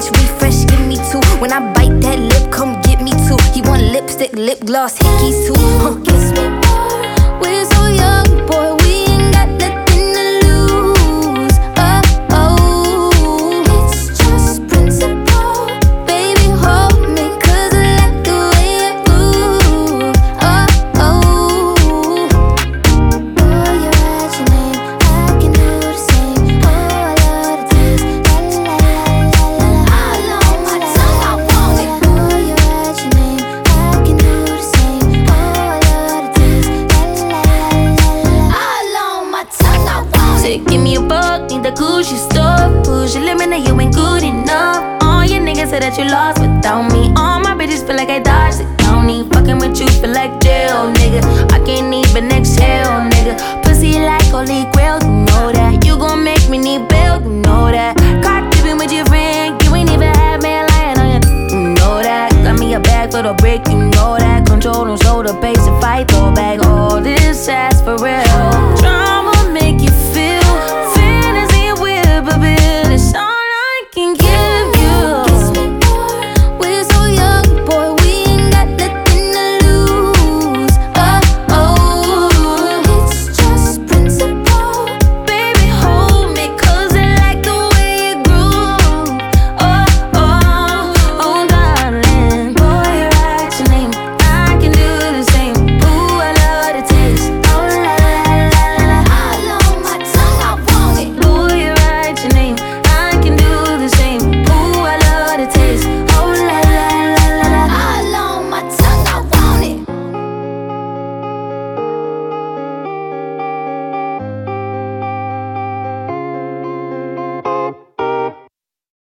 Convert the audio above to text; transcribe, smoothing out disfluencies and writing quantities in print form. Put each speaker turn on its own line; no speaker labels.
French refresh, give me two. When I bite that lip, come get me two. He want lipstick, lip gloss, hickeys too. Kiss me more. We're so young, boy, we ain't got nothing to lose. Oh, oh, it's just principle. Baby, hold me, 'cause I like the way it moves. Oh, oh. Oh, you're at your name, I can do the same. Oh, I love the taste. La la la la la. All on my tongue, I want it. Oh, you're at your name, I can do the same. Oh, I love the taste. La la la la la. All on my tongue, I want it.
Say, give me a buck, need the Gucci store. Push your limit, now you ain't good enough. All your niggas say that you lost without me. All my bitches feel like I dodged the county. Fucking with you feel like jail, nigga. I can't even exhale, nigga. Pussy like holy grail, you know that. You gon' make me need bail, you know that. Caught dipping with your friend, you ain't even had me lying on you, you know that. Got me a bag for the break, you